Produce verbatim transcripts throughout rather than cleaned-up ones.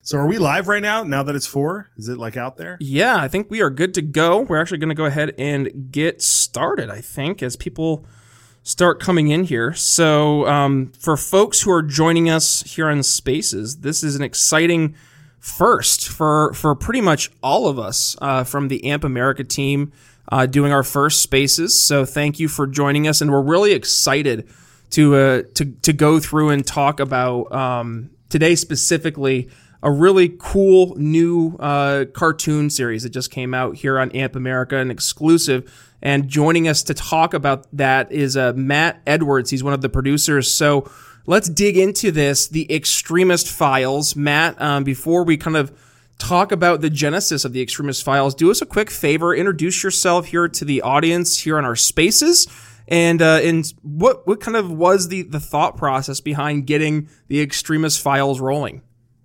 So are we live right now, now that it's four? Is it like out there? Yeah, I think we are good to go. We're actually going to go ahead and get started, I think, as people start coming in here. So um, for folks who are joining us here on Spaces, this is an exciting first for, for pretty much all of us uh, from the A M P America team uh, doing our first Spaces. So thank you for joining us, and we're really excited to uh, to to go through and talk about um, today specifically a really cool new uh, cartoon series that just came out here on A M P America, an exclusive. And joining us to talk about that is uh, Matt Edwards. He's one of the producers. So let's dig into this, the Extremist Files. Matt, um, before we kind of talk about the genesis of the Extremist Files, do us a quick favor, introduce yourself here to the audience here on our Spaces. And uh, and what what kind of was the, the thought process behind getting the Extremist Files rolling?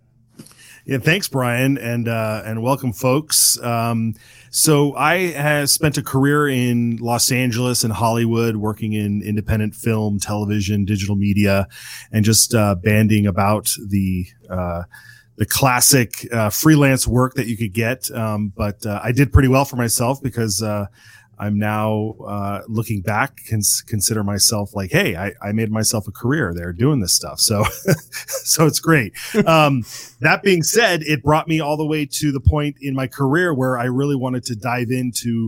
Yeah, thanks, Brian, and uh, and welcome, folks. Um, so I have spent a career in Los Angeles and Hollywood, working in independent film, television, digital media, and just uh, banding about the uh, the classic uh, freelance work that you could get. Um, but uh, I did pretty well for myself because uh, I'm now uh, looking back, cons- consider myself like, hey, I, I made myself a career there doing this stuff. So, so it's great. Um, that being said, it brought me all the way to the point in my career where I really wanted to dive into,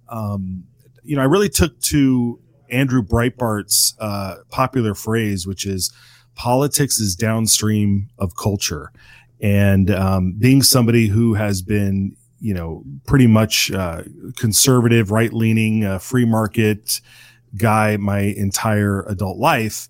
um, you know, I really took to Andrew Breitbart's uh, popular phrase, which is politics is downstream of culture. And um, being somebody who has been, you know, pretty much uh, conservative, right-leaning, uh, free market guy my entire adult life,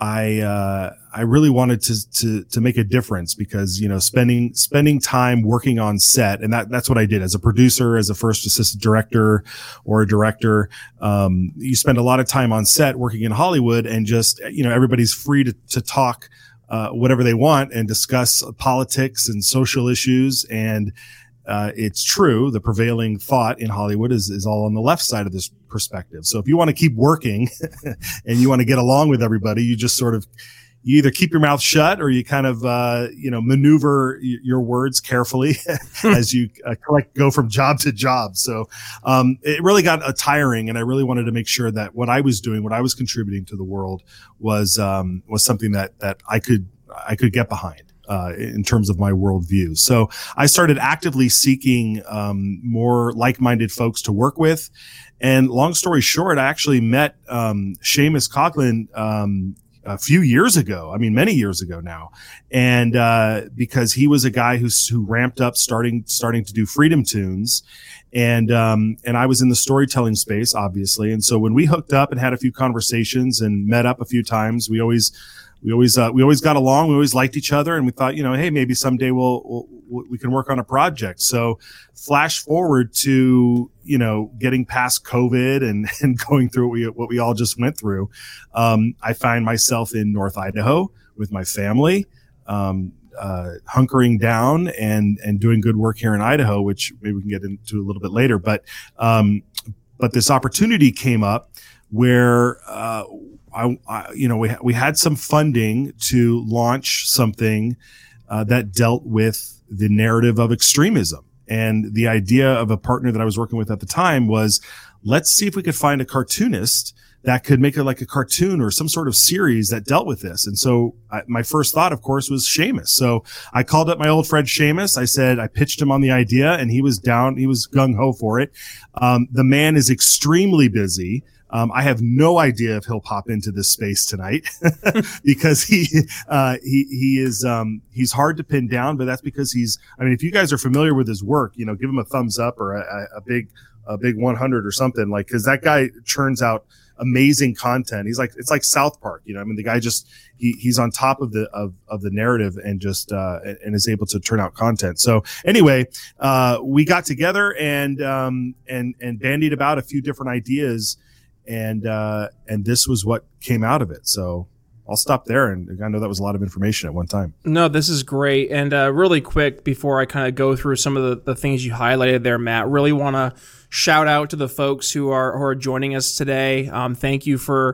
I uh, I really wanted to to to make a difference because, you know, spending spending time working on set, and that that's what I did as a producer, as a first assistant director or a director. Um, you spend a lot of time on set working in Hollywood, and just, you know, everybody's free to to talk uh, whatever they want and discuss politics and social issues. And Uh, it's true. The prevailing thought in Hollywood is, is all on the left side of this perspective. So if you want to keep working and you want to get along with everybody, you just sort of, you either keep your mouth shut or you kind of, uh, you know, maneuver y- your words carefully as you uh, collect, go from job to job. So, um, it really got uh, tiring, and I really wanted to make sure that what I was doing, what I was contributing to the world was, um, was something that, that I could, I could get behind. Uh, in terms of my worldview. So I started actively seeking um, more like-minded folks to work with. And long story short, I actually met um, Seamus Coughlin um, a few years ago. I mean, many years ago now. And uh, because he was a guy who, who ramped up starting starting to do Freedom Tunes. And um, and I was in the storytelling space, obviously. And so when we hooked up and had a few conversations and met up a few times, we always We always, uh, we always got along. We always liked each other, and we thought, you know, hey, maybe someday we'll, we'll we can work on a project. So, flash forward to, you know, getting past COVID and, and going through what we what we all just went through. Um, I find myself in North Idaho with my family, um, uh, hunkering down and and doing good work here in Idaho, which maybe we can get into a little bit later. But um, but this opportunity came up where. Uh, I, I, you know, we we had some funding to launch something uh, that dealt with the narrative of extremism, and the idea of a partner that I was working with at the time was, let's see if we could find a cartoonist that could make it like a cartoon or some sort of series that dealt with this. And so I, my first thought, of course, was Seamus. So I called up my old friend Seamus. I said, I pitched him on the idea, and he was down. He was gung ho for it. Um, the man is extremely busy. Um, I have no idea if he'll pop into this space tonight because he, uh, he, he is, um, he's hard to pin down, but that's because he's, I mean, if you guys are familiar with his work, you know, give him a thumbs up or a, a big, a big one hundred or something, like, cause that guy churns out amazing content. He's like, it's like South Park, you know, I mean, the guy just, he, he's on top of the, of, of the narrative and just, uh, and is able to turn out content. So anyway, uh, we got together and, um, and, and bandied about a few different ideas. And, uh, and this was what came out of it. So I'll stop there. And I know that was a lot of information at one time. No, this is great. And, uh, really quick before I kind of go through some of the, the things you highlighted there, Matt, really want to shout out to the folks who are, who are joining us today. Um, thank you for,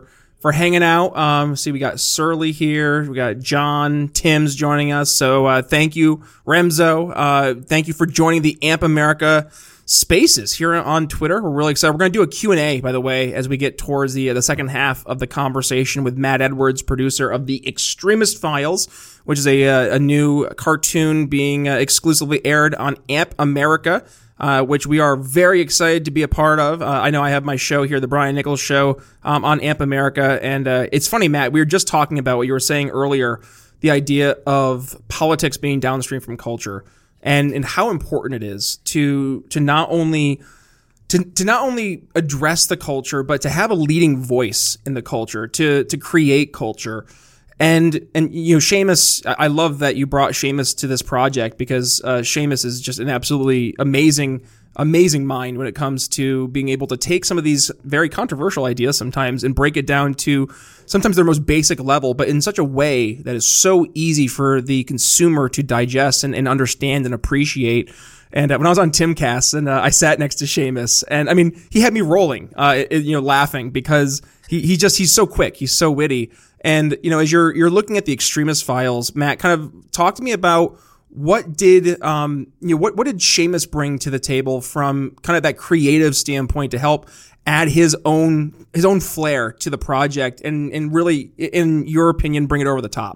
for hanging out. Um, see, we got Surly here. We got John, Tim's joining us. So uh, thank you, Remzo. Uh, thank you for joining the Amp America Spaces here on Twitter. We're really excited. We're going to do a Q and A, by the way, as we get towards the uh, the second half of the conversation with Matt Edwards, producer of The Extremist Files, which is a uh, a new cartoon being uh, exclusively aired on Amp America. Uh, which we are very excited to be a part of. Uh, I know I have my show here, the Brian Nichols Show, um, on Amp America. And uh, it's funny, Matt, we were just talking about what you were saying earlier, the idea of politics being downstream from culture, and, and how important it is to to not only to, to not only address the culture, but to have a leading voice in the culture, to to create culture. And, and you know, Seamus, I love that you brought Seamus to this project, because uh, Seamus is just an absolutely amazing, amazing mind when it comes to being able to take some of these very controversial ideas sometimes and break it down to sometimes their most basic level, but in such a way that is so easy for the consumer to digest and, and understand and appreciate. And uh, when I was on Timcast and uh, I sat next to Seamus, and I mean, he had me rolling, uh, it, you know, laughing, because he, he just, he's so quick. He's so witty. And, you know, as you're, you're looking at the Extremist Files, Matt, kind of talk to me about what did, um, you know, what, what did Seamus bring to the table from kind of that creative standpoint to help add his own, his own flair to the project and, and really, in your opinion, bring it over the top?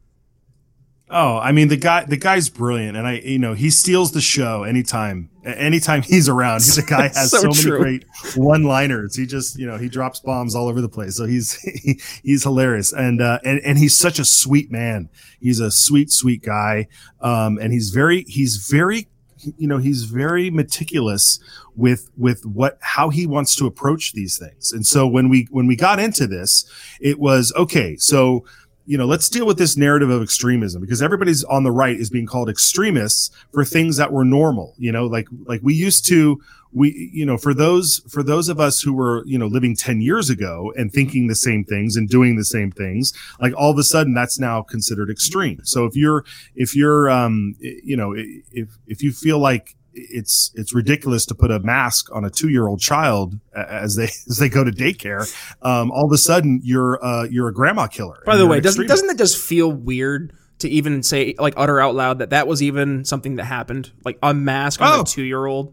Oh, I mean, the guy, the guy's brilliant, and I, you know, he steals the show anytime, anytime he's around. The guy has so, so many great one-liners. He just, you know, he drops bombs all over the place. So he's, he, he's hilarious. And, uh, and, and he's such a sweet man. He's a sweet, sweet guy. Um, and he's very, he's very, you know, he's very meticulous with, with what, how he wants to approach these things. And so when we, when we got into this, it was, okay, so, you know, let's deal with this narrative of extremism, because everybody's on the right is being called extremists for things that were normal. You know, like, like we used to, we, you know, for those, for those of us who were, you know, living ten years ago and thinking the same things and doing the same things, like all of a sudden that's now considered extreme. So if you're, if you're, um, you know, if, if you feel like it's it's ridiculous to put a mask on a two-year-old child as they as they go to daycare, um, all of a sudden you're uh, you're a grandma killer. By the way, doesn't doesn't it just feel weird to even say, like, utter out loud that that was even something that happened, like a mask on oh. a two-year-old?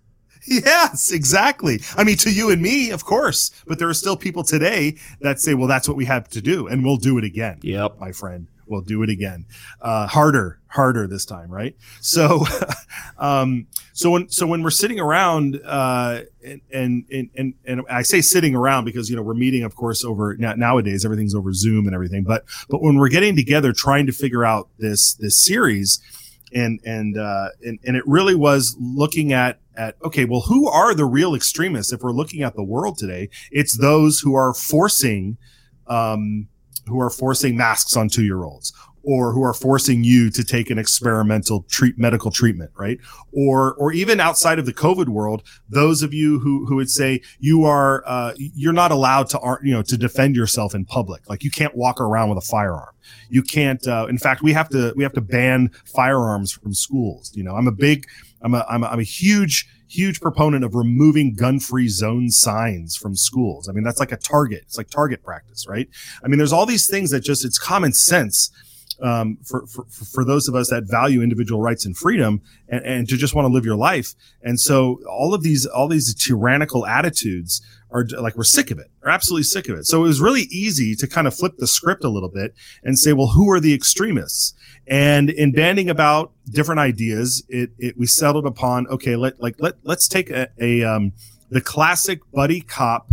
Yes, exactly. I mean, to you and me, of course, but there are still people today that say, well, that's what we have to do, and we'll do it again. Yep, my friend. We'll do it again. Uh, harder, harder this time, right? So, um, so when, so when we're sitting around, uh, and, and, and, and, and I say sitting around because, you know, we're meeting, of course, over nowadays, everything's over Zoom and everything. But, but when we're getting together, trying to figure out this, this series, and, and, uh, and, and it really was looking at, at, okay, well, who are the real extremists? If we're looking at the world today, it's those who are forcing, um, who are forcing masks on two-year-olds, or who are forcing you to take an experimental treat medical treatment, right? Or, or even outside of the COVID world, those of you who, who would say you are, uh, you're not allowed to, you know, to defend yourself in public. Like you can't walk around with a firearm. You can't, uh, in fact, we have to, we have to ban firearms from schools. You know, I'm a big, I'm a, I'm a, I'm a huge, huge proponent of removing gun-free zone signs from schools. I mean, that's like a target. It's like target practice, right? I mean, there's all these things that just, it's common sense, um, for, for, for those of us that value individual rights and freedom and, and to just want to live your life. And so all of these, all these tyrannical attitudes are like, we're sick of it. We're absolutely sick of it. So it was really easy to kind of flip the script a little bit and say, well, who are the extremists? And in banding about different ideas, it, it, we settled upon, okay, let, like, let, let's take a, a, um, the classic buddy cop,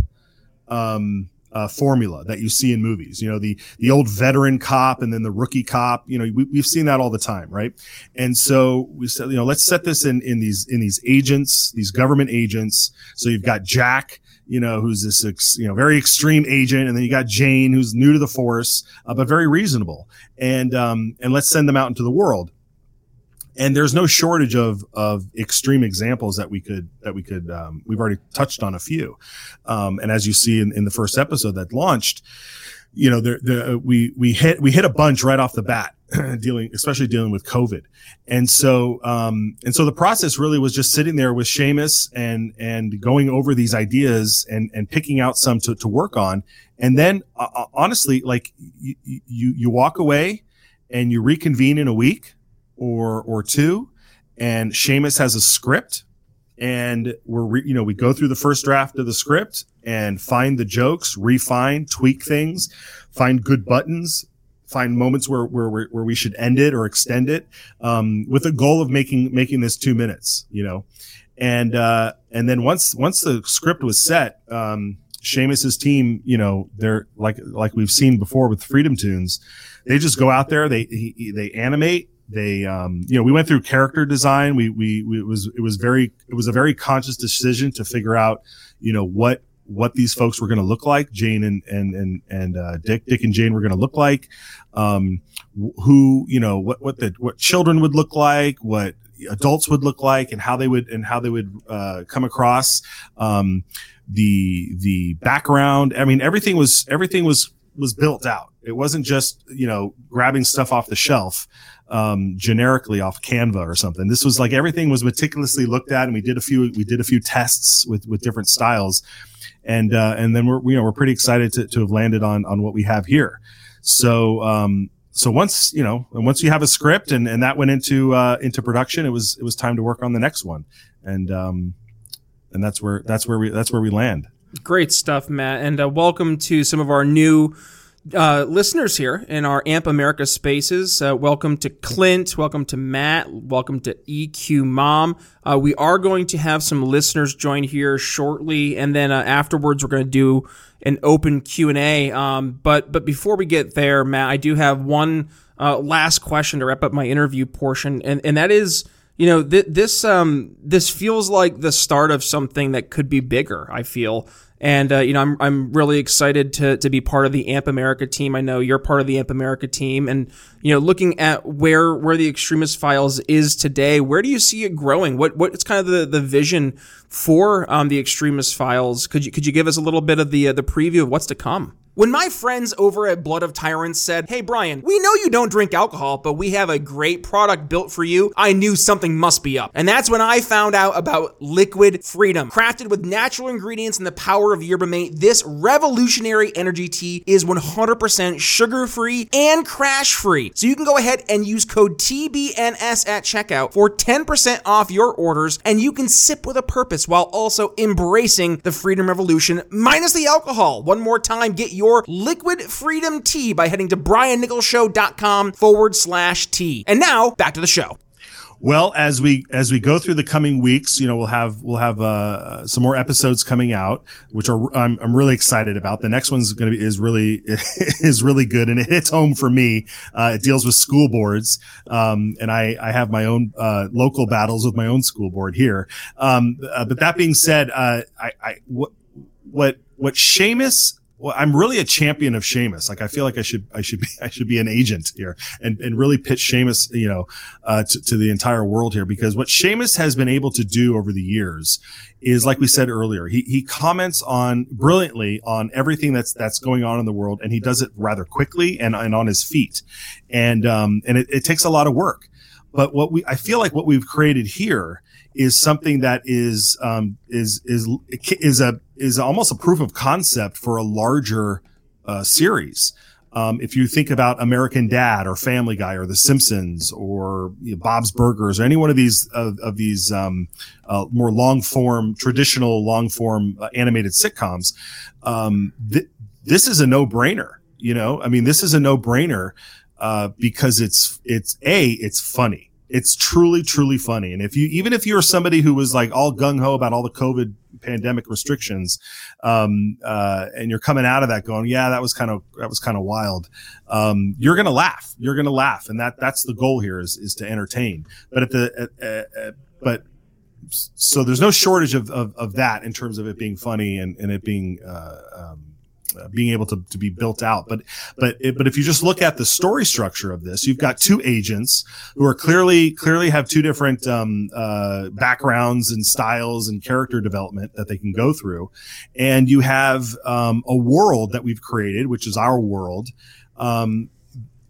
um, uh, formula that you see in movies, you know, the, the old veteran cop and then the rookie cop, you know, we, we've seen that all the time. Right. And so we said, you know, let's set this in, in these, in these agents, these government agents. So you've got Jack, you know, who's this, ex, you know, very extreme agent. And then you got Jane, who's new to the force, uh, but very reasonable. And, um, and let's send them out into the world. And there's no shortage of, of extreme examples that we could, that we could, um, we've already touched on a few. Um, and as you see in, in the first episode that launched, you know, there, the, we, we hit, we hit a bunch right off the bat. dealing, especially dealing with COVID. And so, um, and so the process really was just sitting there with Seamus and, and going over these ideas and, and picking out some to, to work on. And then, uh, honestly, like you, you, you walk away and you reconvene in a week or, or two, and Seamus has a script, and we're, re, you know, we go through the first draft of the script and find the jokes, refine, tweak things, find good buttons, find moments where, where, where we should end it or extend it, um, with a goal of making, making this two minutes, you know, and, uh, and then once, once the script was set, um, Seamus's team, you know, they're like, like we've seen before with Freedom Toons, they just go out there, they, he, they animate, they, um, you know, we went through character design. We, we, we, it was, it was very, it was a very conscious decision to figure out, you know, what, what these folks were going to look like. Jane and, and, and, and, uh, Dick, Dick and Jane were going to look like, um, who, you know, what, what the, what children would look like, what adults would look like, and how they would, and how they would, uh, come across, um, the, the background. I mean, everything was, everything was, was built out. It wasn't just, you know, grabbing stuff off the shelf, um, generically off Canva or something. This was like everything was meticulously looked at, and we did a few, we did a few tests with, with different styles. And, uh, and then we're, you know, we're pretty excited to, to have landed on, on what we have here. So, um, so once, you know, once you have a script and, and that went into, uh, into production, it was, it was time to work on the next one. And, um, and that's where, that's where we, that's where we land. Great stuff, Matt. And, uh, welcome to some of our new, Uh, listeners here in our A M P America spaces. Uh, welcome to Clint. Welcome to Matt. Welcome to E Q Mom. Uh, we are going to have some listeners join here shortly, and then uh, afterwards we're going to do an open Q and A. Um, but but before we get there, Matt, I do have one uh, last question to wrap up my interview portion, and and that is, you know, th- this um this feels like the start of something that could be bigger, I feel. And, uh, you know, I'm, I'm really excited to, to be part of the A M P America team. I know you're part of the A M P America team, and, you know, looking at where, where the Extremist Files is today, where do you see it growing? What, what's kind of the, the vision for, um, the Extremist Files? Could you, could you give us a little bit of the, uh, the preview of what's to come? When my friends over at Blood of Tyrants said, "Hey Brian, we know you don't drink alcohol, but we have a great product built for you," I knew something must be up. And that's when I found out about Liquid Freedom. Crafted with natural ingredients and the power of yerba mate, this revolutionary energy tea is one hundred percent sugar-free and crash-free. So you can go ahead and use code T B N S at checkout for ten percent off your orders, and you can sip with a purpose while also embracing the freedom revolution minus the alcohol. One more time, get your your Liquid Freedom tea by heading to briannicholsshow.com forward slash tea. And now back to the show. Well, as we as we go through the coming weeks, you know, we'll have we'll have uh, some more episodes coming out, which are I'm I'm really excited about. The next one's going to be is really is really good, and it hits home for me. Uh, it deals with school boards, um, and I I have my own uh, local battles with my own school board here. Um, uh, but that being said, uh, I I what what what Seamus. Well, I'm really a champion of Seamus. Like, I feel like I should, I should be, I should be an agent here and, and really pitch Seamus, you know, uh, to, to the entire world here, because what Seamus has been able to do over the years is, like we said earlier, he, he comments on brilliantly on everything that's, that's going on in the world. And he does it rather quickly and, and on his feet. And, um, and it, it takes a lot of work. But what we, I feel like what we've created here is something that is, um, is, is, is a, is almost a proof of concept for a larger, uh, series. Um, if you think about American Dad or Family Guy or The Simpsons or you know, Bob's Burgers or any one of these, of, of these, um, uh, more long form, traditional long form uh, animated sitcoms, um, th- this is a no brainer. You know, I mean, this is a no brainer, uh, because it's, it's a, it's funny. It's truly, truly funny. And if you, even if you're somebody who was like all gung ho about all the COVID pandemic restrictions, um, uh, and you're coming out of that going, yeah, that was kind of, that was kind of wild. Um, you're going to laugh. You're going to laugh. And that, that's the goal here is, is to entertain. But at the, uh, uh, but so there's no shortage of, of, of that in terms of it being funny and, and it being, uh, um, Uh, being able to, to be built out. But, but, it, but if you just look at the story structure of this, you've got two agents who are clearly, clearly have two different, um, uh, backgrounds and styles and character development that they can go through. And you have, um, a world that we've created, which is our world. Um,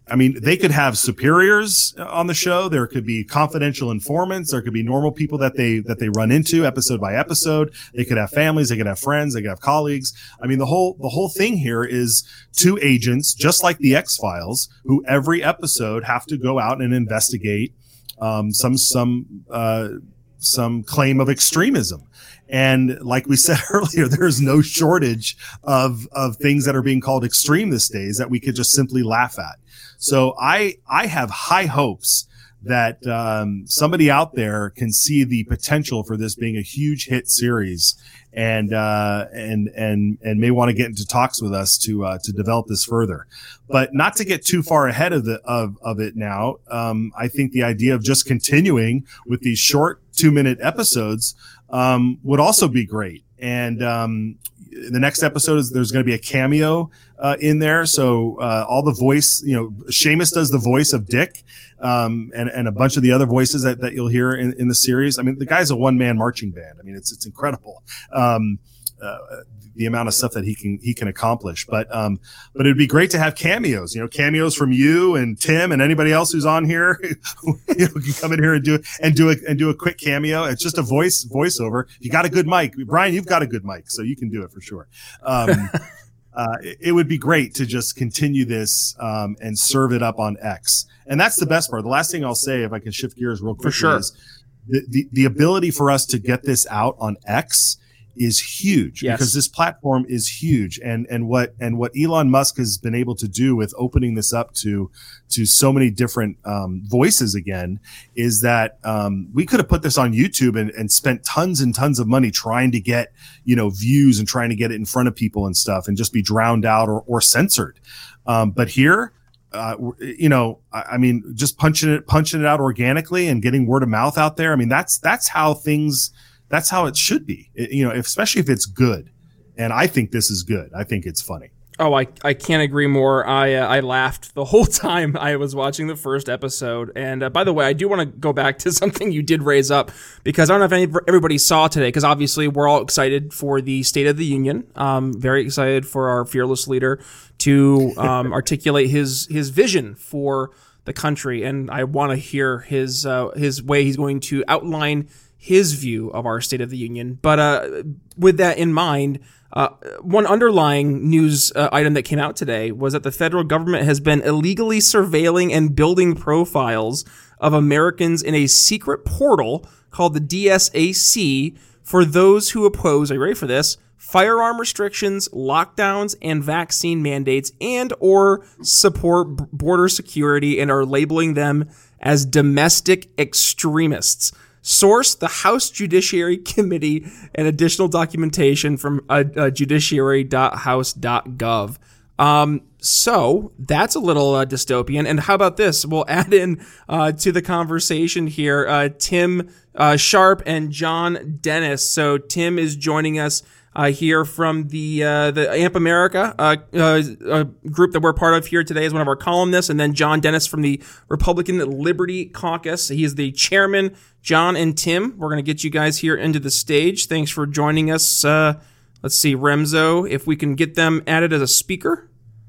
I mean, they could have superiors on the show. There could be confidential informants. There could be normal people that they that they run into episode by episode. They could have families. They could have friends. They could have colleagues. I mean, the whole the whole thing here is two agents, just like the X-Files, who every episode have to go out and investigate um, some some uh, some claim of extremism. And like we said earlier, there's no shortage of of things that are being called extreme these days that we could just simply laugh at. So I I have high hopes that um, somebody out there can see the potential for this being a huge hit series, and uh, and and and may want to get into talks with us to uh, to develop this further. But not to get too far ahead of the of of it now. Um, I think the idea of just continuing with these short two minute episodes um, would also be great. And um, the next episode is there's going to be a cameo uh, in there. So uh, all the voice, you know, Seamus does the voice of Dick, um, and and a bunch of the other voices that, that you'll hear in, in the series. I mean, the guy's a one man marching band. I mean, it's it's incredible. Um, uh, the amount of stuff that he can he can accomplish. But um, but it'd be great to have cameos. You know, cameos from you and Tim and anybody else who's on here. You know, can come in here and do and do a and do a quick cameo. It's just a voice voiceover. You got a good mic, Brian. You've got a good mic, so you can do it for sure. Um, uh, it, it would be great to just continue this um, and serve it up on X. And that's the best part. The last thing I'll say, if I can shift gears real quick, for sure, is the, the the ability for us to get this out on X is huge. Yes. Because this platform is huge, and and what and what Elon Musk has been able to do with opening this up to to so many different um, voices again is that um, we could have put this on YouTube and, and spent tons and tons of money trying to get, you know, views and trying to get it in front of people and stuff, and just be drowned out or, or censored. Um, but here, uh, you know, I, I mean, just punching it punching it out organically and getting word of mouth out there. I mean, that's that's how things. That's how it should be, it, you know, especially if it's good. And I think this is good. I think it's funny. Oh, I, I can't agree more. I uh, I laughed the whole time I was watching the first episode. And uh, by the way, I do want to go back to something you did raise up, because I don't know if any, everybody saw today, because obviously we're all excited for the State of the Union. Um, very excited for our fearless leader to um, articulate his his vision for the country. And I want to hear his uh, his way he's going to outline his view of our State of the Union. But uh, with that in mind, uh, one underlying news uh, item that came out today was that the federal government has been illegally surveilling and building profiles of Americans in a secret portal called the D S A C for those who oppose, are you ready for this, firearm restrictions, lockdowns, and vaccine mandates, and or support b- border security, and are labeling them as domestic extremists. Source, the House Judiciary Committee, and additional documentation from uh, uh, judiciary dot house dot gov. Um, so that's a little uh, dystopian. And how about this? We'll add in uh, to the conversation here uh, Tim uh, Sharp and John Dennis. So Tim is joining us Uh, here from the uh, the A M P America uh, uh, uh, group that we're part of here today as one of our columnists, and then John Dennis from the Republican Liberty Caucus. He is the chairman. John and Tim, we're going to get you guys here into the stage. Thanks for joining us. Uh, let's see, Remzo, if we can get them added as a speaker.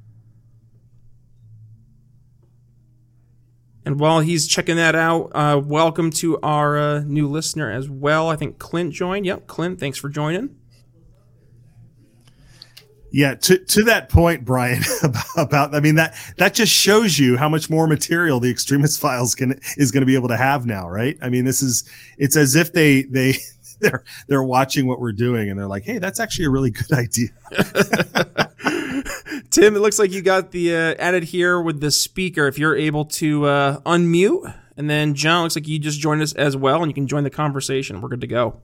And while he's checking that out, uh, welcome to our uh, new listener as well. I think Clint joined. Yep, Clint, thanks for joining. Yeah, to to that point, Brian, about, about I mean that that just shows you how much more material the Extremist Files can is going to be able to have now, right? I mean, this is it's as if they they they're they're watching what we're doing and they're like, hey, that's actually a really good idea. Tim, it looks like you got the uh, added here with the speaker. If you're able to uh, unmute, and then John, looks like you just joined us as well, and you can join the conversation. We're good to go.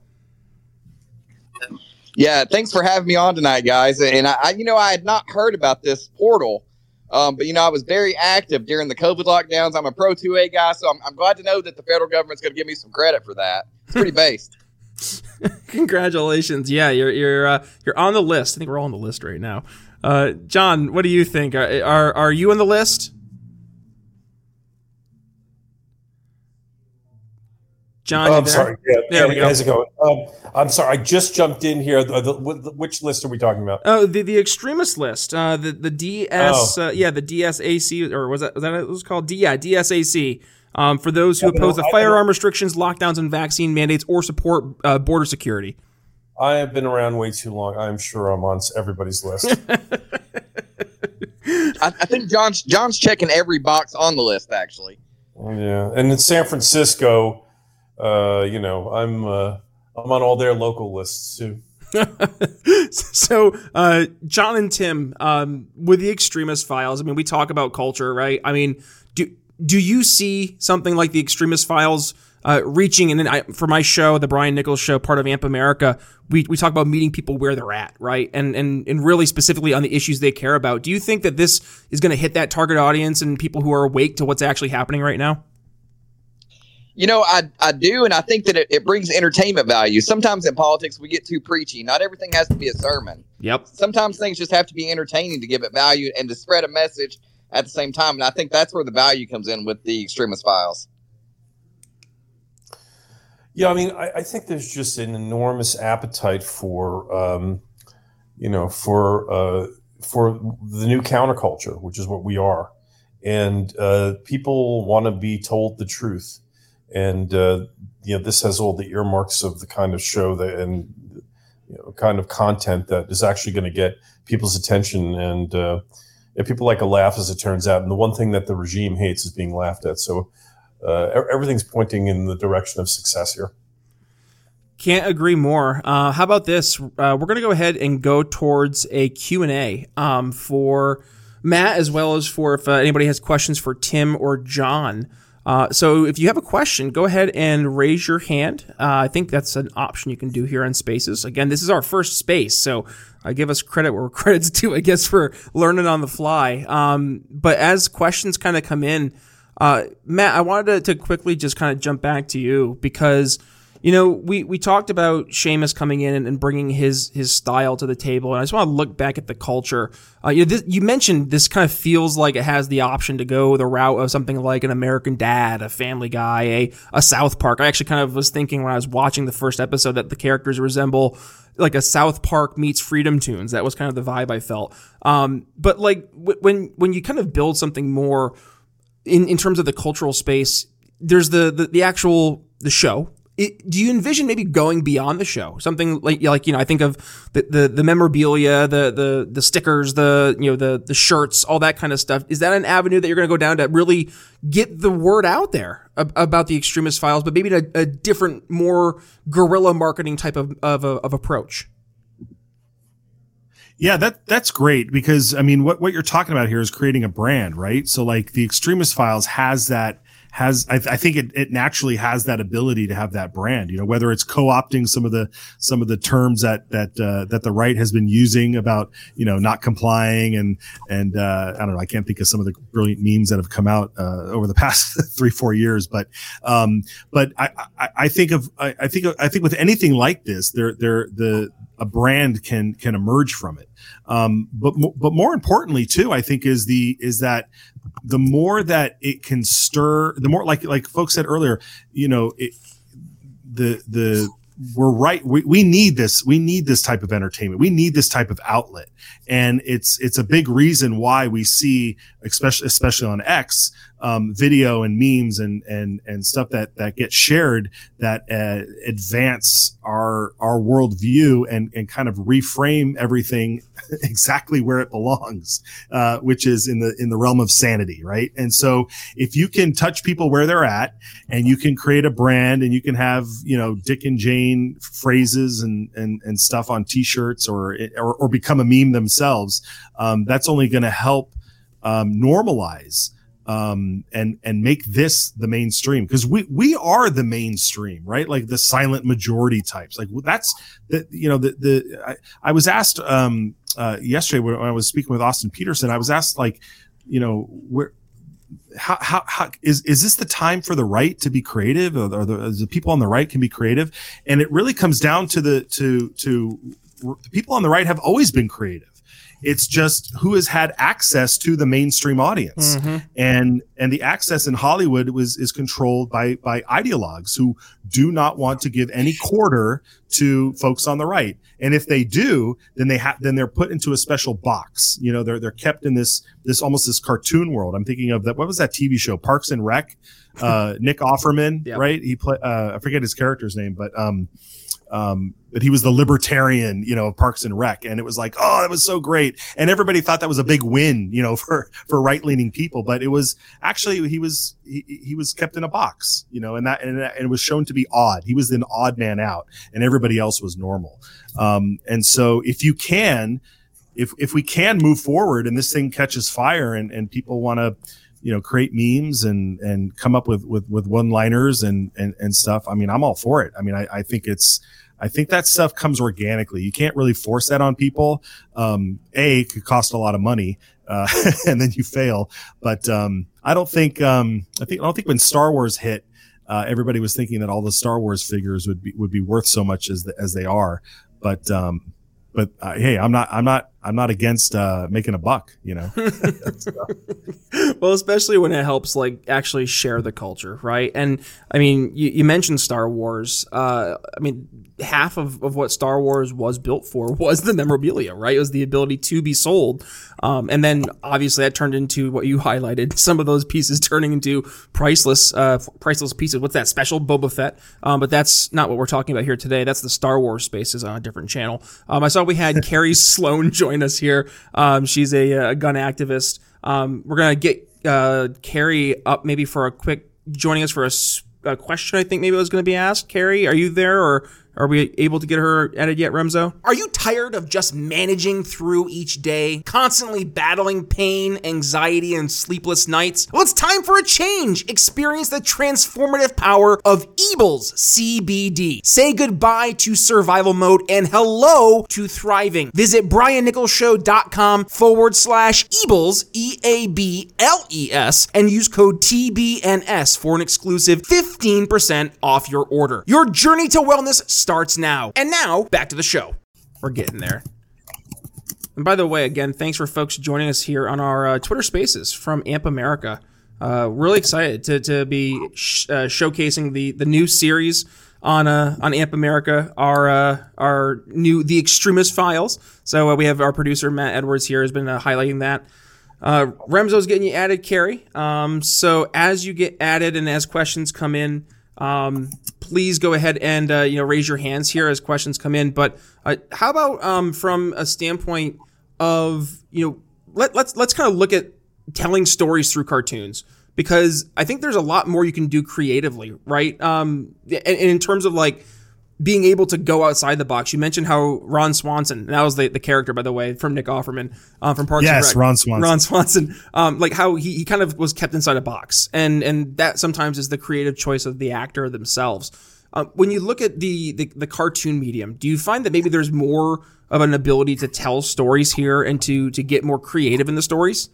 Yeah, thanks for having me on tonight, guys. And I, I you know, I had not heard about this portal, um, but you know, I was very active during the COVID lockdowns. I'm a Pro two A guy, so I'm, I'm glad to know that the federal government's going to give me some credit for that. It's pretty based. Congratulations! Yeah, you're you're uh, you're on the list. I think we're all on the list right now. Uh, John, what do you think? Are are, are you on the list? John, Oh, you I'm there? sorry. Yeah, There yeah, we go. How's it going? Um, I'm sorry. I just jumped in here. The, the, the, which list are we talking about? Oh, the the extremist list. Uh, the the D S. Oh. Uh, yeah, the D S A C, or was that was that what it was called? D, yeah, D S A C. Um, for those who I've been- oppose the I've been- firearm restrictions, lockdowns, and vaccine mandates, or support uh, border security. I have been around way too long. I'm sure I'm on everybody's list. I, I think John's John's checking every box on the list, actually. Yeah, and in San Francisco, uh, you know, I'm uh, I'm on all their local lists too. So, uh, John and Tim, um, with the Extremist Files, I mean, we talk about culture, right? I mean, do do you see something like the Extremist Files uh, reaching? And then I, for my show, the Brian Nichols Show, part of AMP America, we we talk about meeting people where they're at, right? And and and really specifically on the issues they care about. Do you think that this is going to hit that target audience and people who are awake to what's actually happening right now? You know, I I do, and I think that it, it brings entertainment value. Sometimes in politics, we get too preachy. Not everything has to be a sermon. Yep. Sometimes things just have to be entertaining to give it value and to spread a message at the same time. And I think that's where the value comes in with the Extremist Files. Yeah, I mean, I, I think there's just an enormous appetite for, um, you know, for uh, for the new counterculture, which is what we are, and uh, people want to be told the truth. And, uh, you know, this has all the earmarks of the kind of show that and, you know, kind of content that is actually going to get people's attention. And uh, yeah, people like a laugh, as it turns out. And the one thing that the regime hates is being laughed at. So uh, everything's pointing in the direction of success here. Can't agree more. Uh, how about this? Uh, we're going to go ahead and go towards a Q and A um, for Matt, as well as for if uh, anybody has questions for Tim or John. Uh, so if you have a question, go ahead and raise your hand. Uh, I think that's an option you can do here on Spaces. Again, this is our first space, so I give us credit where credit's due, I guess, for learning on the fly. Um, but as questions kind of come in, uh, Matt, I wanted to, to quickly just kind of jump back to you because, you know, we, we talked about Seamus coming in and, and bringing his his style to the table, and I just want to look back at the culture. Uh, you know, this, you mentioned this kind of feels like it has the option to go the route of something like an American Dad, a Family Guy, a, a South Park. I actually kind of was thinking when I was watching the first episode that the characters resemble like a South Park meets Freedom Tunes. That was kind of the vibe I felt. Um, but like w- when when you kind of build something more in, in terms of the cultural space, there's the the, the actual the show. It, do you envision maybe going beyond the show? Something like, like you know, I think of the, the, the memorabilia, the, the, the stickers, the, you know, the, the shirts, all that kind of stuff. Is that an avenue that you're going to go down to really get the word out there ab- about the Extremist Files, but maybe in a, a different, more guerrilla marketing type of, of, of approach? Yeah, that that's great because I mean, what, what you're talking about here is creating a brand, right? So like the Extremist Files has that has I, I think it, it naturally has that ability to have that brand, you know, whether it's co-opting some of the some of the terms that that uh, that the right has been using about, you know, not complying and and uh, I don't know, I can't think of some of the brilliant memes that have come out uh, over the past three four years, but um, but I, I I think of I, I think I think with anything like this, there there the a brand can can emerge from it. Um, but but more importantly too, I think is the is that the more that it can stir, the more like like folks said earlier, you know, it, the the we're right. We, we need this. We need this type of entertainment. We need this type of outlet, and it's it's a big reason why we see, especially especially on X, um, video and memes and and and stuff that that get shared that uh, advance our our worldview and and kind of reframe everything exactly where it belongs, uh, which is in the in the realm of sanity, right? And so if you can touch people where they're at, and you can create a brand, and you can have, you know, Dick and Jane phrases and and and stuff on T-shirts or or, or become a meme themselves, um, that's only going to help um, normalize um, and and make this the mainstream, because we we are the mainstream, right? Like the silent majority types. Like that's the you know the the I, I was asked um, uh, yesterday when I was speaking with Austin Peterson, I was asked like, you know, where. How, how, how is, is this the time for the right to be creative, or, or the, the people on the right can be creative? And it really comes down to the, to, to the people on the right have always been creative. It's just who has had access to the mainstream audience, Mm-hmm. and and the access in Hollywood was is controlled by by ideologues who do not want to give any quarter to folks on the right. And if they do, then they have then they're put into a special box. You know, they're they're kept in this this almost this cartoon world. I'm thinking of that. What was that T V show? Parks and Rec. Uh, Nick Offerman, Yep. right? He play. Uh, I forget his character's name, but um, um, but he was the libertarian, you know, of Parks and Rec, and it was like, oh, that was so great, and everybody thought that was a big win, you know, for for right leaning people. But it was actually he was he, he was kept in a box, you know, and that and, that, and it was shown to be odd. He was an odd man out, and everybody else was normal. Um, and so if you can, if if we can move forward, and this thing catches fire, and and people want to, you know, create memes and and come up with with, with one liners and, and and stuff. I mean, I'm all for it. I mean, I, I think it's I think that stuff comes organically. You can't really force that on people. Um, a it could cost a lot of money, uh, and then you fail. But um, I don't think um, I think I don't think when Star Wars hit, uh, everybody was thinking that all the Star Wars figures would be would be worth so much as the, as they are. But um, but uh, hey, I'm not I'm not I'm not against uh, making a buck, you know. Well, especially when it helps like actually share the culture, right? And I mean, you, you mentioned Star Wars. Uh, I mean, half of, of what Star Wars was built for was the memorabilia, right? It was the ability to be sold. Um, and then obviously that turned into what you highlighted, some of those pieces turning into priceless, uh, priceless pieces. What's that special? Boba Fett. Um, but that's not what we're talking about here today. That's the Star Wars Spaces on a different channel. Um, I saw we had Carrie Sloan join us here. Um, she's a, a gun activist. Um, we're going to get, uh, Carrie up maybe for a quick joining us for a, a question. I think maybe it was going to be asked. Carrie, are you there, or are we able to get her added yet, Remzo? Are you tired of just managing through each day, constantly battling pain, anxiety, and sleepless nights? Well, it's time for a change. Experience the transformative power of Ebles C B D. Say goodbye to survival mode and hello to thriving. Visit briannicholsshow.com forward slash Ebles, E A B L E S, and use code T B N S for an exclusive fifteen percent off your order. Your journey to wellness starts now. And now, back to the show. We're getting there. And by the way, again, thanks for folks joining us here on our uh, Twitter Spaces from A M P America. Uh, really excited to to be sh- uh, showcasing the the new series on uh, on A M P America, our uh, our new The Extremist Files. So uh, we have our producer Matt Edwards here has been uh, highlighting that. Uh, Remzo's getting you added, Carrie. Um, so as you get added and as questions come in, um, please go ahead and uh, you know raise your hands here as questions come in. But uh, how about um, from a standpoint of you know let let's let's kind of look at telling stories through cartoons, because I think there's a lot more you can do creatively, right? Um, and, and in terms of like being able to go outside the box. You mentioned how Ron Swanson, and that was the, the character, by the way, from Nick Offerman, um, from Parks and Rec. Yes, Ron Swanson. Ron Swanson, um, like how he, he kind of was kept inside a box, and and that sometimes is the creative choice of the actor themselves. Uh, when you look at the, the the cartoon medium, do you find that maybe there's more of an ability to tell stories here and to to get more creative in the stories?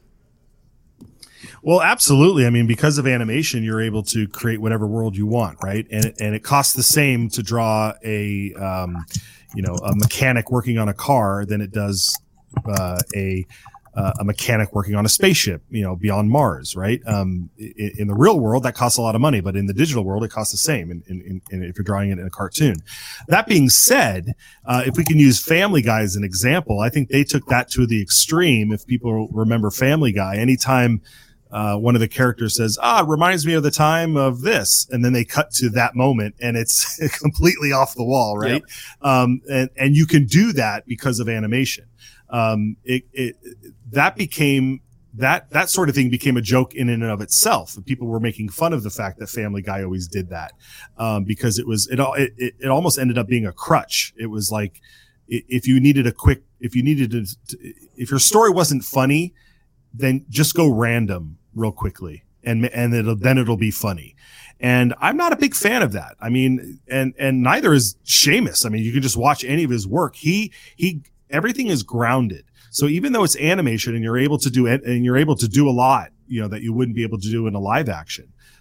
Well, absolutely. I mean, because of animation, you're able to create whatever world you want, right? And and it costs the same to draw a, um, you know, a mechanic working on a car than it does uh, a uh, a mechanic working on a spaceship, you know, beyond Mars, right? Um, in, in the real world, that costs a lot of money, but in the digital world, it costs the same. In, in, in, if you're drawing it in a cartoon. That being said, uh, if we can use Family Guy as an example, I think they took that to the extreme. If people remember Family Guy, anytime Uh, one of the characters says, ah, it reminds me of the time of this. And then they cut to that moment and it's completely off the wall. Right. Yep. Um, and, and you can do that because of animation. Um, it, it, that became that, that sort of thing became a joke in and of itself. People were making fun of the fact that Family Guy always did that. Um, because it was, it, it, it almost ended up being a crutch. It was like, if you needed a quick, if you needed to, if your story wasn't funny, then just go random real quickly and, and it'll, then it'll be funny. And I'm not a big fan of that. I mean, and, and neither is Seamus. I mean, you can just watch any of his work. He, he, everything is grounded. So even though it's animation and you're able to do it and you're able to do a lot, you know, that you wouldn't be able to do in a live action,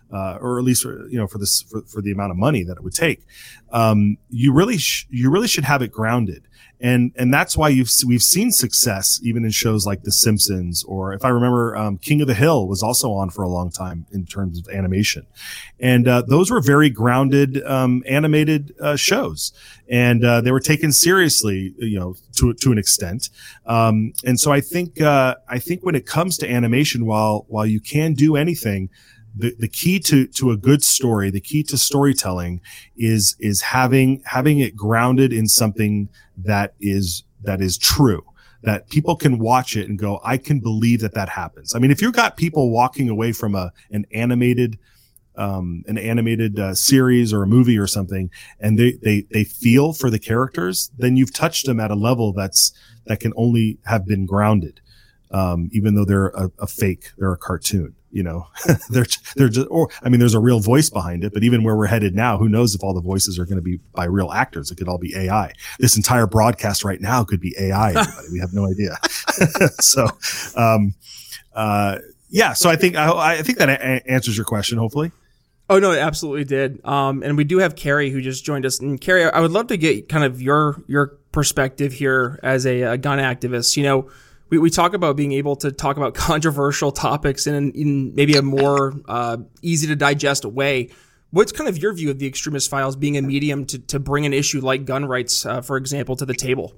uh, or at least for, you know for this for, for the amount of money that it would take. Um, you really sh- you really should have it grounded. And and that's why you've we've seen success even in shows like The Simpsons, or if I remember, um, King of the Hill was also on for a long time in terms of animation, and uh, those were very grounded um, animated uh, shows, and uh, they were taken seriously, you know, to to an extent. Um, and so I think uh, I think when it comes to animation, while while you can do anything, The, the key to, to a good story, the key to storytelling is, is having, having it grounded in something that is, that is true, that people can watch it and go, I can believe that that happens. I mean, if you've got people walking away from a, an animated, um, an animated uh, series or a movie or something, and they, they, they feel for the characters, then you've touched them at a level that's, that can only have been grounded. Um, even though they're a, a fake, they're a cartoon. You know, they're, they're just, or, I mean, there's a real voice behind it, but even where we're headed now, who knows if all the voices are going to be by real actors? It could all be A I. This entire broadcast right now could be A I. Everybody. We have no idea. so, um, uh, yeah, so I think, I, I think that a- answers your question, hopefully. Oh, no, it absolutely did. Um, and we do have Carrie who just joined us. And Carrie, I would love to get kind of your, your perspective here as a, a gun activist. You know, We, we talk about being able to talk about controversial topics in, in maybe a more uh, easy to digest way. What's kind of your view of the Extremist Files being a medium to, to bring an issue like gun rights, uh, for example, to the table?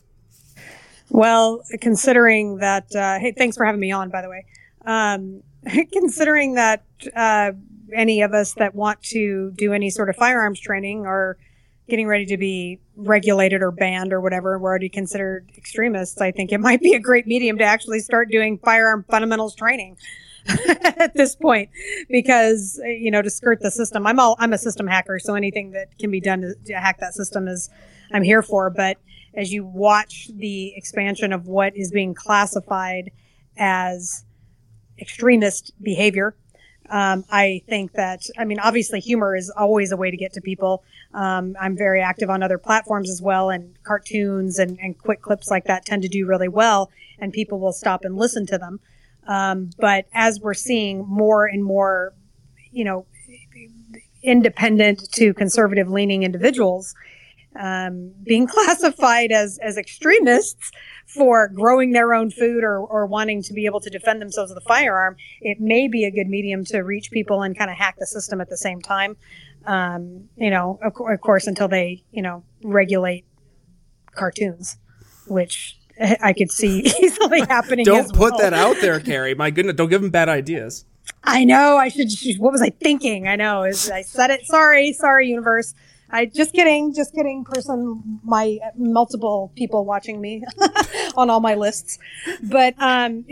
Well, considering that, uh, hey, thanks for having me on, by the way. Um, considering that uh, any of us that want to do any sort of firearms training are getting ready to be regulated or banned or whatever, we're already considered extremists, I think it might be a great medium to actually start doing firearm fundamentals training at this point, because, you know, to skirt the system, I'm all, I'm a system hacker. So anything that can be done to, to hack that system is, I'm here for. But as you watch the expansion of what is being classified as extremist behavior, Um, I think that, I mean, obviously humor is always a way to get to people. Um, I'm very active on other platforms as well, and cartoons and, and quick clips like that tend to do really well, and people will stop and listen to them. Um, but as we're seeing more and more, you know, independent to conservative leaning individuals um, being classified as, as extremists for growing their own food or, or wanting to be able to defend themselves with a firearm, it may be a good medium to reach people and kind of hack the system at the same time. Um, you know, of, co- of course, until they, you know, regulate cartoons, which I could see easily happening. Don't as put well. that out there, Carrie. My goodness, don't give them bad ideas. I know. I should. What was I thinking? I know. Is I said it. Sorry, sorry, universe. I just kidding, just kidding. Person, my multiple people watching me on all my lists, but um,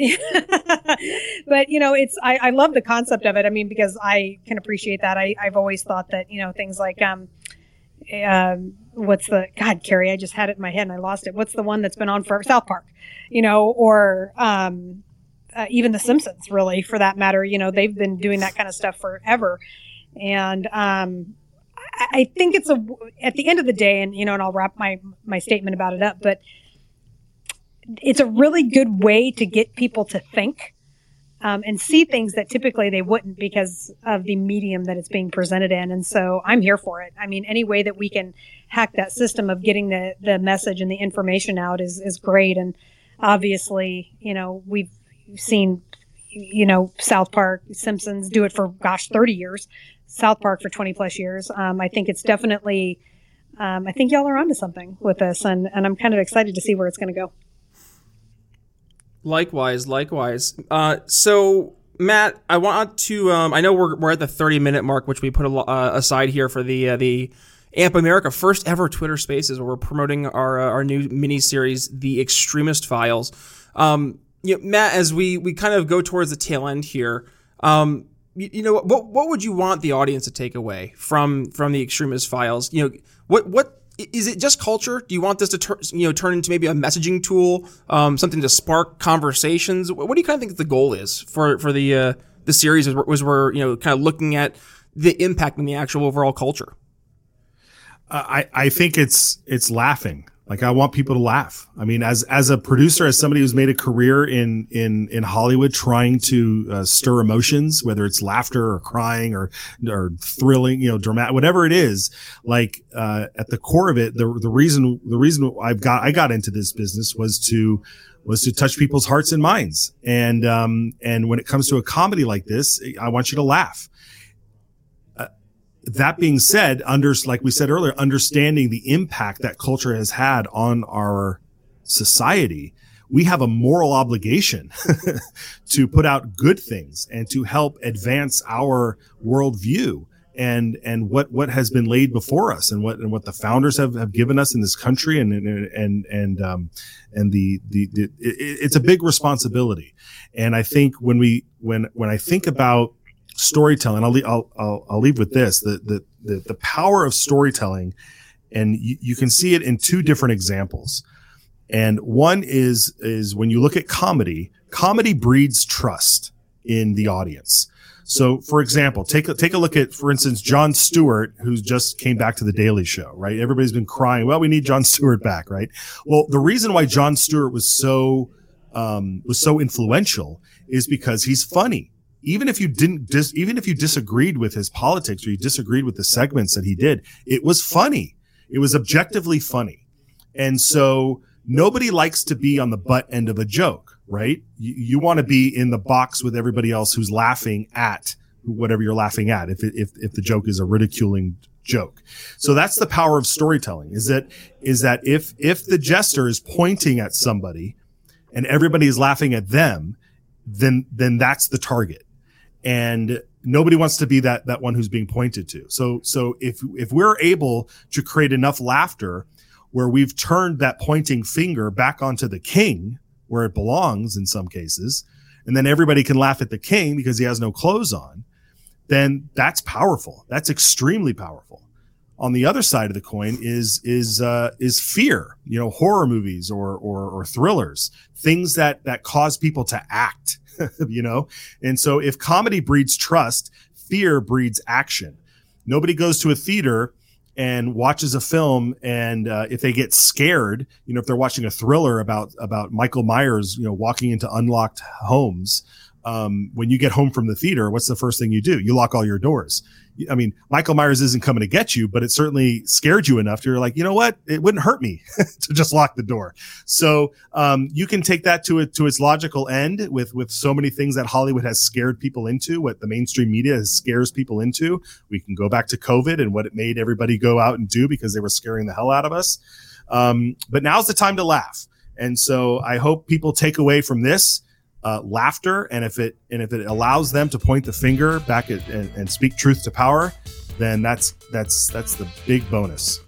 but you know, it's I, I love the concept of it. I mean, because I can appreciate that. I I've always thought that, you know, things like um, um, what's the God, Carrie? I just had it in my head and I lost it. What's the one that's been on for South Park? You know, or um, uh, even The Simpsons, really, for that matter. You know, they've been doing that kind of stuff forever, and um. I think it's a, at the end of the day, and, you know, and I'll wrap my, my statement about it up, but it's a really good way to get people to think, um, and see things that typically they wouldn't because of the medium that it's being presented in. And so I'm here for it. I mean, any way that we can hack that system of getting the, the message and the information out is, is great. And obviously, you know, we've seen, you know, South Park, Simpsons do it for, gosh, thirty years. South Park for twenty plus years. Um, I think it's definitely, um, I think y'all are onto something with this, and, and I'm kind of excited to see where it's going to go. Likewise, likewise. Uh, so Matt, I want to, um, I know we're, we're at the thirty minute mark, which we put a, uh, aside here for the, uh, the A M P America first ever Twitter Spaces, where we're promoting our, uh, our new mini series, The Extremist Files. Um, you know, Matt, as we, we kind of go towards the tail end here, um, you know, what what would you want the audience to take away from from the Extremist Files? You know, what what is it? Just culture? Do you want this to turn you know turn into maybe a messaging tool, um, something to spark conversations? What do you kind of think the goal is for for the uh, the series? As we're, as we're you know kind of looking at the impact on the actual overall culture. Uh, I I think it's it's laughing. Like, I want people to laugh. I mean, as as a producer, as somebody who's made a career in in in Hollywood trying to uh, stir emotions, whether it's laughter or crying or or thrilling, you know, dramatic, whatever it is, like uh, at the core of it, the the reason the reason I've got I got into this business was to was to touch people's hearts and minds. And um and when it comes to a comedy like this, I want you to laugh. That being said, under, like we said earlier, understanding the impact that culture has had on our society, we have a moral obligation to put out good things and to help advance our worldview and and what what has been laid before us and what and what the founders have, have given us in this country and and and and um and the the, the it, it's a big responsibility. And I think when we when when I think about storytelling, I'll, I'll, I'll, I'll leave with this, the, the, the, the power of storytelling. And you, you can see it in two different examples. And one is, is when you look at comedy, comedy breeds trust in the audience. So for example, take a, take a look at, for instance, Jon Stewart, who just came back to the Daily Show, right? Everybody's been crying, well, we need Jon Stewart back, right? Well, the reason why Jon Stewart was so, um, was so influential is because he's funny. Even if you didn't dis, even if you disagreed with his politics or you disagreed with the segments that he did, it was funny. It was objectively funny. And so nobody likes to be on the butt end of a joke, right? You, you want to be in the box with everybody else who's laughing at whatever you're laughing at. If, it, if, if the joke is a ridiculing joke. So that's the power of storytelling, is that, is that if, if the jester is pointing at somebody and everybody is laughing at them, then, then that's the target. And nobody wants to be that, that one who's being pointed to. So, so if, if we're able to create enough laughter where we've turned that pointing finger back onto the king where it belongs in some cases, and then everybody can laugh at the king because he has no clothes on, then that's powerful. That's extremely powerful. On the other side of the coin is, is, uh, is fear, you know, horror movies or, or, or thrillers, things that, that cause people to act. You know, and so if comedy breeds trust, fear breeds action. Nobody goes to a theater and watches a film, and uh, if they get scared, you know, if they're watching a thriller about about Michael Myers, you know, walking into unlocked homes, um, when you get home from the theater, what's the first thing you do? You lock all your doors. I mean, Michael Myers isn't coming to get you, but it certainly scared you enough to you're like, you know what? It wouldn't hurt me to just lock the door. So um, you can take that to it to its logical end with with so many things that Hollywood has scared people into, what the mainstream media has scares people into. We can go back to COVID and what it made everybody go out and do because they were scaring the hell out of us. Um, but now's the time to laugh. And so I hope people take away from this Uh, laughter, and if it and if it allows them to point the finger back at and, and speak truth to power, then that's that's that's the big bonus.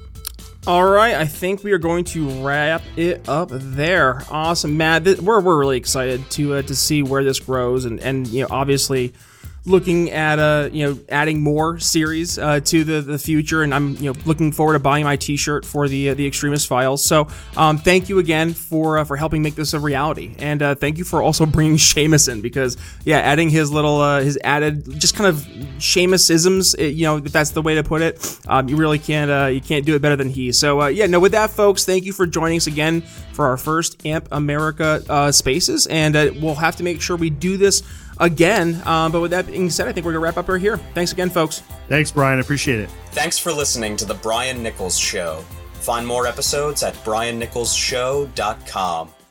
All right, I think we are going to wrap it up there. Awesome, Matt. Th- we're we're really excited to uh, to see where this grows, and and you know, obviously looking at uh you know adding more series uh to the the future, and I'm you know looking forward to buying my t-shirt for the uh, the Extremist Files. So um thank you again for uh, for helping make this a reality, and uh thank you for also bringing Seamus in, because yeah adding his little uh his added just kind of Seamus-isms, it, you know if that's the way to put it, um you really can't uh you can't do it better than he. So uh yeah no with that, folks, thank you for joining us again for our first Amp America uh Spaces, and uh, we'll have to make sure we do this again. Um, but with that being said, I think we're going to wrap up right here. Thanks again, folks. Thanks, Brian. I appreciate it. Thanks for listening to The Brian Nichols Show. Find more episodes at brian nichols show dot com.